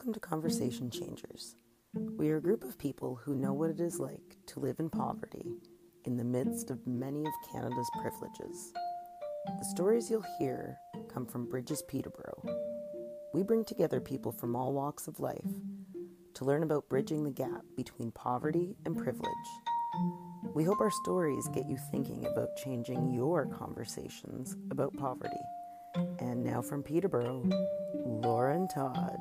Welcome to Conversation Changers. We are a group of people who know what it is like to live in poverty in the midst of many of Canada's privileges. The stories you'll hear come from Bridges Peterborough. We bring together people from all walks of life to learn about bridging the gap between poverty and privilege. We hope our stories get you thinking about changing your conversations about poverty. And now from Peterborough, Laura and Todd.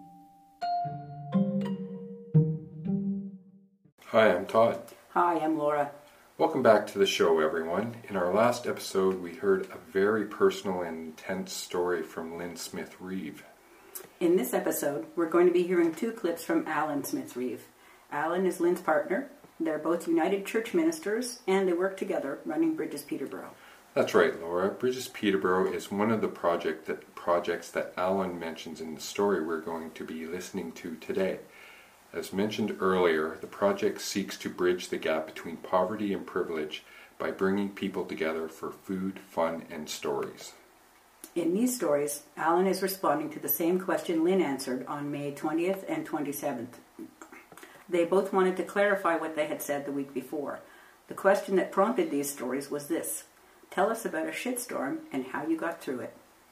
Hi, I'm Todd. Hi, I'm Laura. Welcome back to the show, everyone. In our last episode, we heard a very personal and intense story from Lynn Smith-Reeve. In this episode, we're going to be hearing two clips from Alan Smith-Reeve. Alan is Lynn's partner. They're both United Church ministers, and they work together running Bridges Peterborough. That's right, Laura. Bridges Peterborough is one of the projects that Alan mentions in the story we're going to be listening to today. As mentioned earlier, the project seeks to bridge the gap between poverty and privilege by bringing people together for food, fun, and stories. In these stories, Alan is responding to the same question Lynn answered on May 20th and 27th. They both wanted to clarify what they had said the week before. The question that prompted these stories was this: tell us about a shitstorm and how you got through it.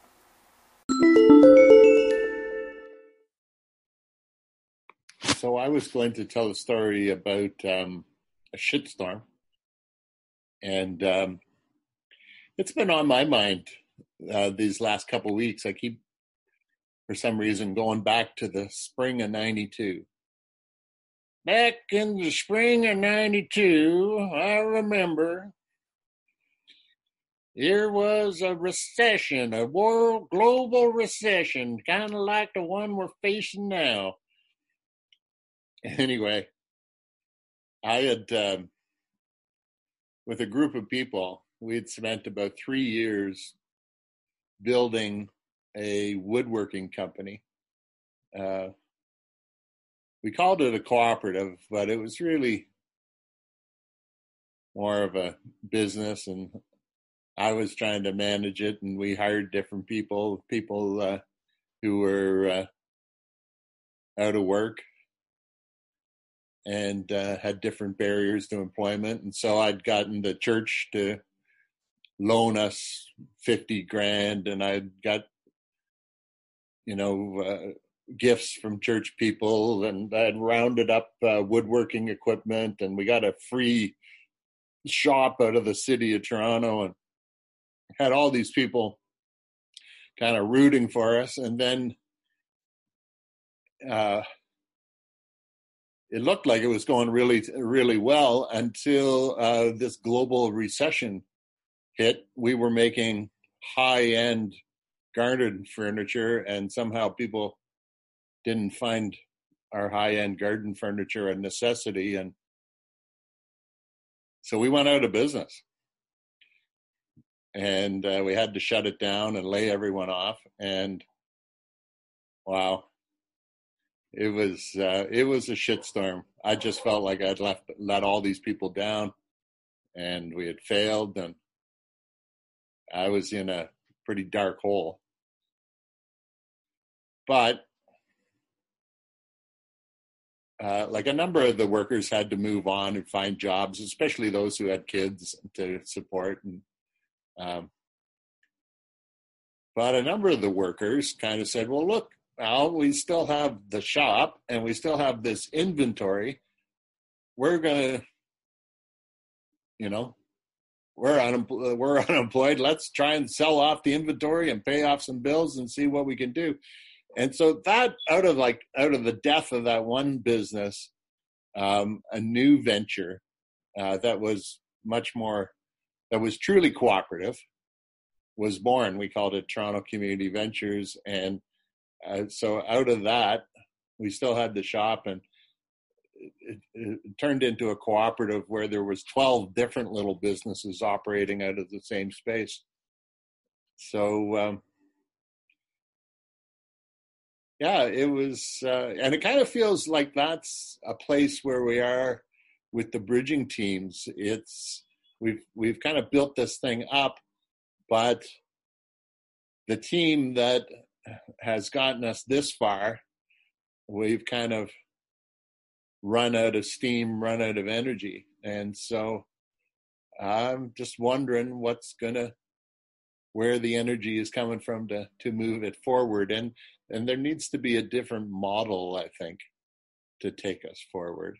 So I was going to tell a story about a shitstorm, and it's been on my mind these last couple of weeks. I keep, for some reason, going back to the spring of '92. Back in the spring of '92, I remember there was a recession, a global recession, kind of like the one we're facing now. Anyway, I had, with a group of people, we had spent about 3 years building a woodworking company. We called it a cooperative, but it was really more of a business, and I was trying to manage it, and we hired different people who were out of work and had different barriers to employment. And so I'd gotten the church to loan us $50,000, and I'd got, gifts from church people, and I'd rounded up woodworking equipment, and we got a free shop out of the city of Toronto, and had all these people kind of rooting for us. And then it looked like it was going really, really well until this global recession hit. We were making high-end garden furniture, and somehow people didn't find our high-end garden furniture a necessity, and so we went out of business. And we had to shut it down and lay everyone off. And wow, it was a shitstorm. I just felt like I'd let all these people down, and we had failed, and I was in a pretty dark hole. But like a number of the workers had to move on and find jobs, especially those who had kids to support. And but a number of the workers kind of said, well, look, Al, we still have the shop and we still have this inventory. We're going to, we're unemployed. Let's try and sell off the inventory and pay off some bills and see what we can do. And so that out of the death of that one business, a new venture that was truly cooperative was born. We called it Toronto Community Ventures. And so out of that, we still had the shop, and it turned into a cooperative where there was 12 different little businesses operating out of the same space. So, yeah, it was, and it kind of feels like that's a place where we are with the bridging teams. We've kind of built this thing up, but the team that has gotten us this far we've kind of run out of steam, run out of energy. And so I'm just wondering where the energy is coming from to move it forward. And there needs to be a different model, I think, to take us forward.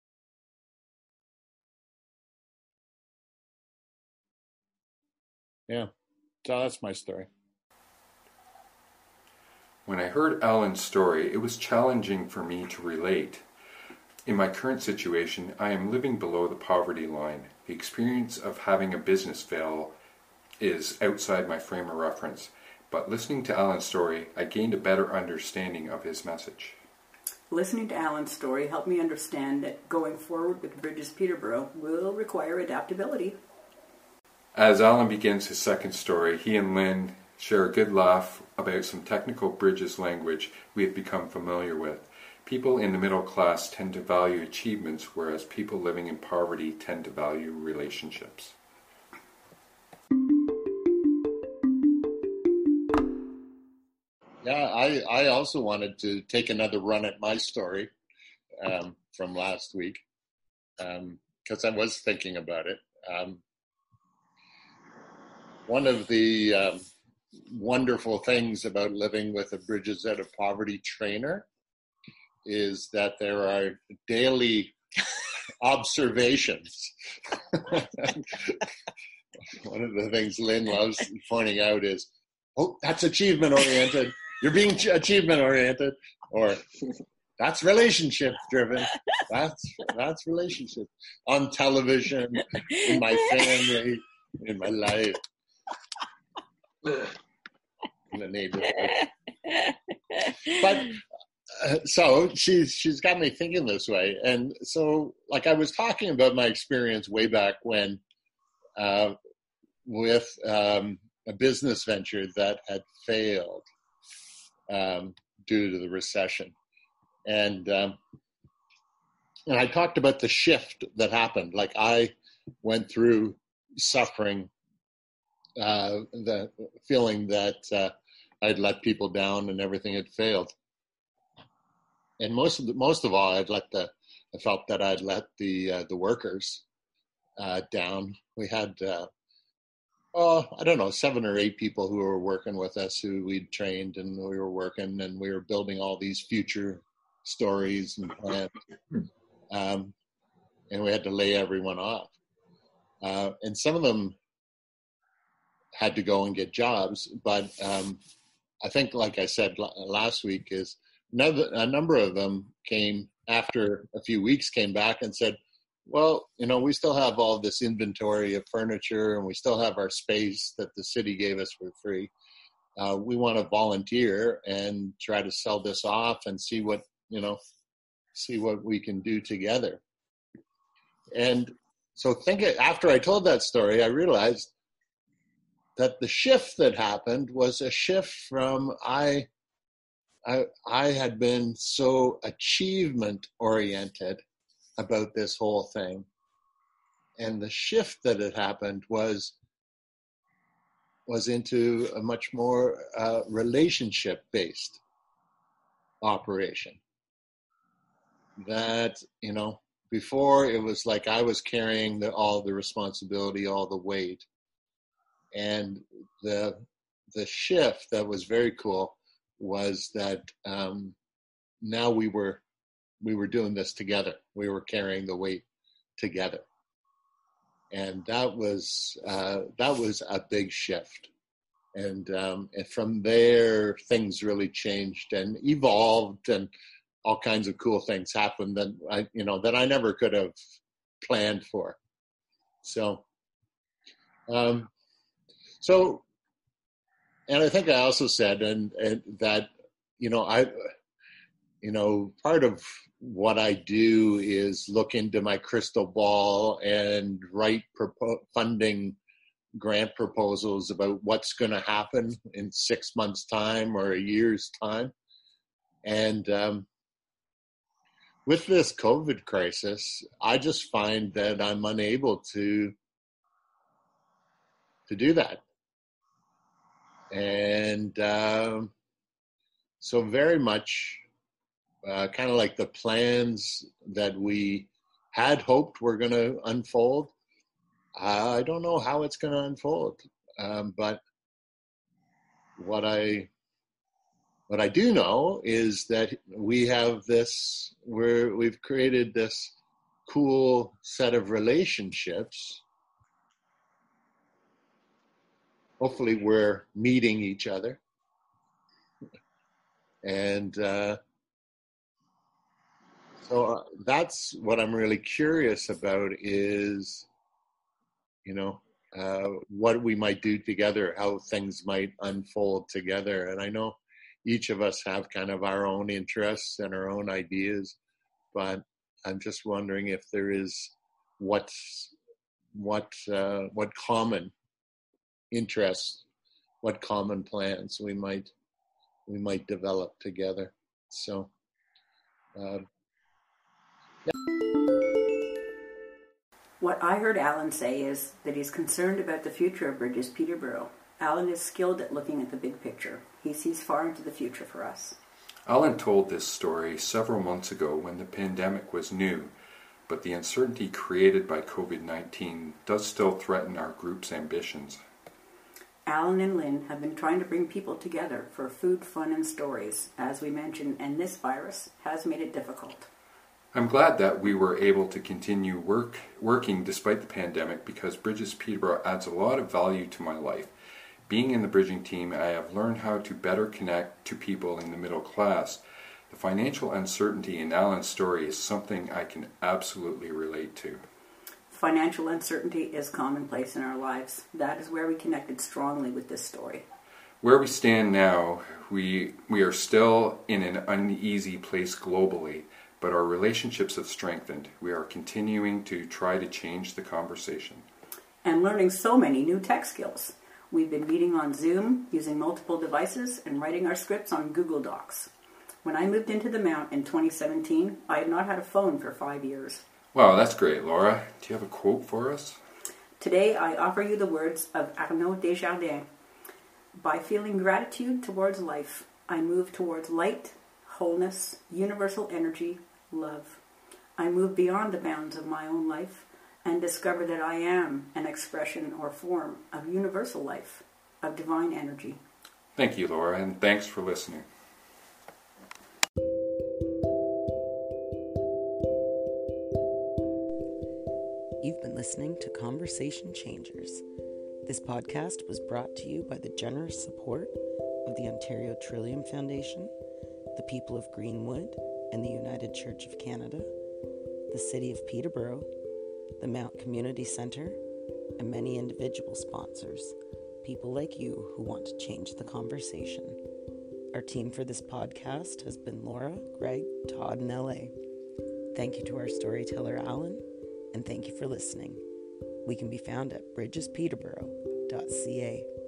Yeah, so that's my story. When I heard Alan's story, it was challenging for me to relate. In my current situation, I am living below the poverty line. The experience of having a business fail is outside my frame of reference, but listening to Alan's story, I gained a better understanding of his message. Listening to Alan's story helped me understand that going forward with Bridges Peterborough will require adaptability. As Alan begins his second story, he and Lynn share a good laugh about some technical Bridges language we have become familiar with. People in the middle class tend to value achievements, whereas people living in poverty tend to value relationships. Yeah, I also wanted to take another run at my story from last week because I was thinking about it. One of the wonderful things about living with a Bridges Out of Poverty trainer is that there are daily observations. One of the things Lynn loves pointing out is, oh, that's achievement-oriented. You're being achievement-oriented. Or, that's relationship-driven. That's relationship. On television, in my family, in my life, in the neighborhood. But so she's got me thinking this way. And so, like, I was talking about my experience way back when with a business venture that had failed due to the recession. And I talked about the shift that happened. Like, I went through suffering, the feeling that I'd let people down and everything had failed. And most of all, I felt that I'd let the workers down. We had, I don't know, 7 or 8 people who were working with us who we'd trained, and we were working, and we were building all these future stories and plans. And we had to lay everyone off. And some of them had to go and get jobs, but I think, like I said last week, is a number of them came after a few weeks, came back and said, well, we still have all this inventory of furniture, and we still have our space that the city gave us for free. We want to volunteer and try to sell this off and see what we can do together. And so after I told that story, I realized that the shift that happened was a shift from I had been so achievement oriented about this whole thing. And the shift that had happened was into a much more relationship based operation. That, before it was like I was carrying all the responsibility, all the weight. And the shift that was very cool was that now we were doing this together. We were carrying the weight together, and that was a big shift. And from there, things really changed and evolved, and all kinds of cool things happened that I never could have planned for. So. And I think I also said, and that, part of what I do is look into my crystal ball and write funding grant proposals about what's going to happen in 6 months' time or a year's time. And with this COVID crisis, I just find that I'm unable to do that. And so very much kind of like the plans that we had hoped were going to unfold. I don't know how it's going to unfold, but what I do know is that we have we've created this cool set of relationships. Hopefully we're meeting each other. And so that's what I'm really curious about is, what we might do together, how things might unfold together. And I know each of us have kind of our own interests and our own ideas, but I'm just wondering if there is what common interests, what common plans we might develop together. So, What I heard Alan say is that he's concerned about the future of Bridges Peterborough. Alan is skilled at looking at the big picture. He sees far into the future for us. Alan told this story several months ago when the pandemic was new, but the uncertainty created by COVID-19 does still threaten our group's ambitions. Alan and Lynn have been trying to bring people together for food, fun, and stories, as we mentioned, and this virus has made it difficult. I'm glad that we were able to continue working despite the pandemic because Bridges Peterborough adds a lot of value to my life. Being in the bridging team, I have learned how to better connect to people in the middle class. The financial uncertainty in Alan's story is something I can absolutely relate to. Financial uncertainty is commonplace in our lives. That is where we connected strongly with this story. Where we stand now, we are still in an uneasy place globally, but our relationships have strengthened. We are continuing to try to change the conversation. And learning so many new tech skills. We've been meeting on Zoom, using multiple devices, and writing our scripts on Google Docs. When I moved into the Mount in 2017, I had not had a phone for 5 years. Wow, that's great, Laura. Do you have a quote for us? Today, I offer you the words of Arnaud Desjardins. By feeling gratitude towards life, I move towards light, wholeness, universal energy, love. I move beyond the bounds of my own life and discover that I am an expression or form of universal life, of divine energy. Thank you, Laura, and thanks for listening. You've been listening to Conversation Changers. This podcast was brought to you by the generous support of the Ontario Trillium Foundation, the people of Greenwood and the United Church of Canada, the City of Peterborough, the Mount Community Centre, and many individual sponsors, people like you who want to change the conversation. Our team for this podcast has been Laura, Greg, Todd, and LA. Thank you to our storyteller, Alan, and thank you for listening. We can be found at bridgespeterborough.ca.